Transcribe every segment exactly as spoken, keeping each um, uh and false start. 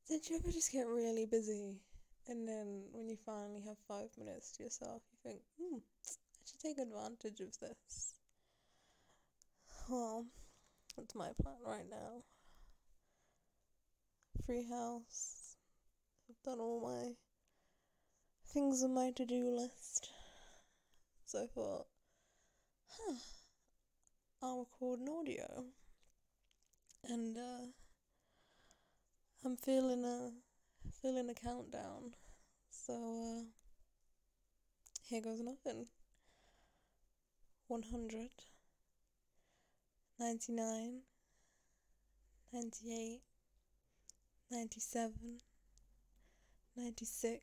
Did you ever just get really busy and then when you finally have five minutes to yourself, you think, hmm, I should take advantage of this? Well, that's my plan right now. Free house. I've done all my things on my to do list. So I thought, huh, I'll record an audio. And uh, I'm feeling a feeling a countdown. So uh, here goes nothing. One hundred, ninety-nine, ninety-eight, ninety-seven, ninety-six,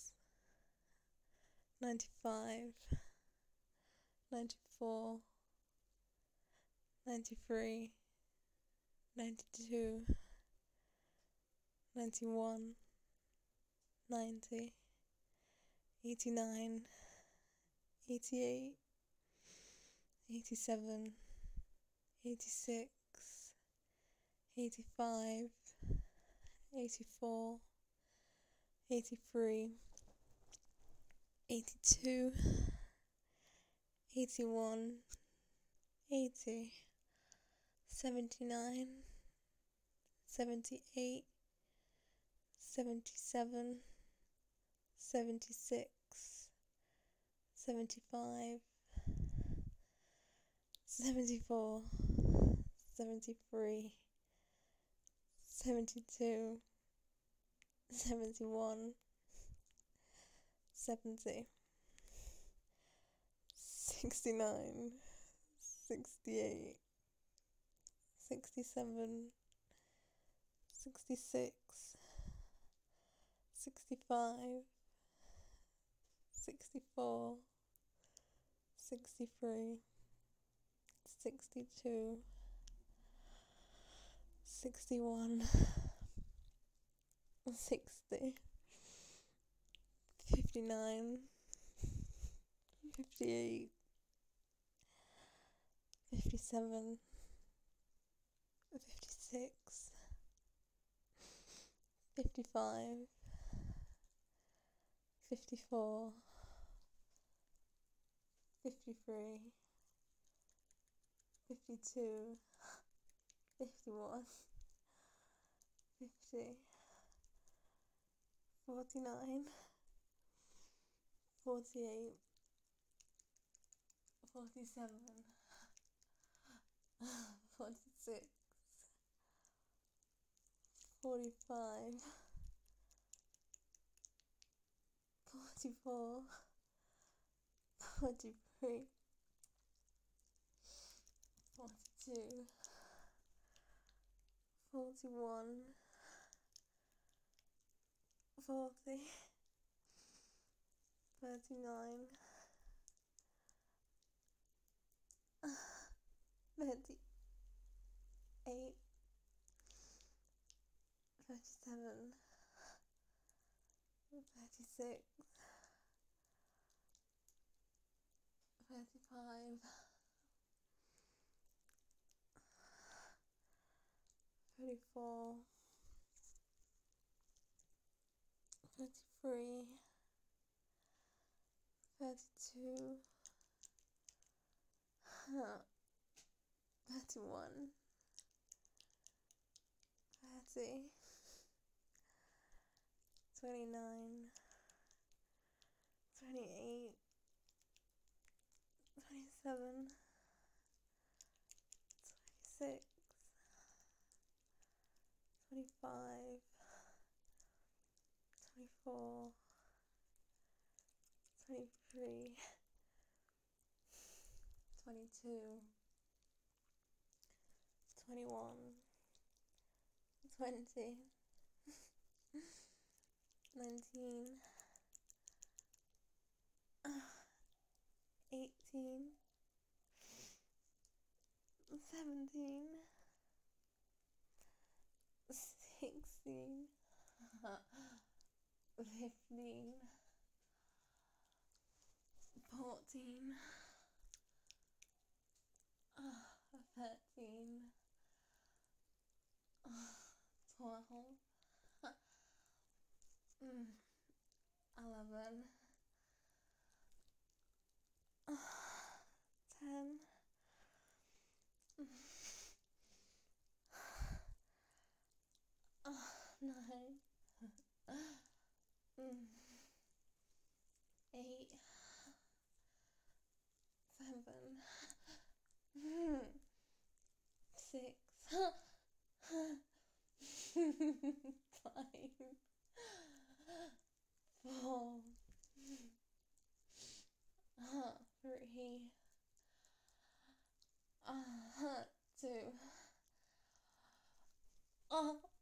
ninety-five, ninety-four, ninety-three, ninety-two, ninety-one, ninety, eighty-nine, eighty-eight, eighty-seven, eighty-six, eighty-five, eighty-four, eighty-three, eighty-two, eighty-one, eighty, seventy-nine, seventy-eight, seventy-seven, seventy-six, seventy-five, seventy-four, seventy-three, seventy-two, seventy-one, seventy, sixty-nine, sixty-eight, sixty-seven, sixty-six, sixty-five, sixty-four, sixty-three, sixty-two, sixty-one, sixty, fifty-nine, fifty-eight, fifty-seven, fifty-six, fifty-five, fifty-four, fifty-three, fifty-two, fifty-one, fifty, forty-nine, forty-eight, forty-seven, forty-six, forty-five, forty-four, forty-three, forty-two, forty-one, forty, thirty-nine, thirty-eight, thirty-seven, thirty-six, thirty-five, thirty-four, thirty-three, thirty-two, thirty-one, thirty, twenty-nine, twenty-eight, twenty-seven, twenty-six, twenty-five, twenty-four, twenty-three, twenty-two, twenty-one, twenty, nineteen, eighteen, seventeen, sixteen, fifteen, fourteen, thirteen, twelve, eleven, uh, ten, uh, nine, eight, seven, six, five, four, uh, three, uh, two, uh,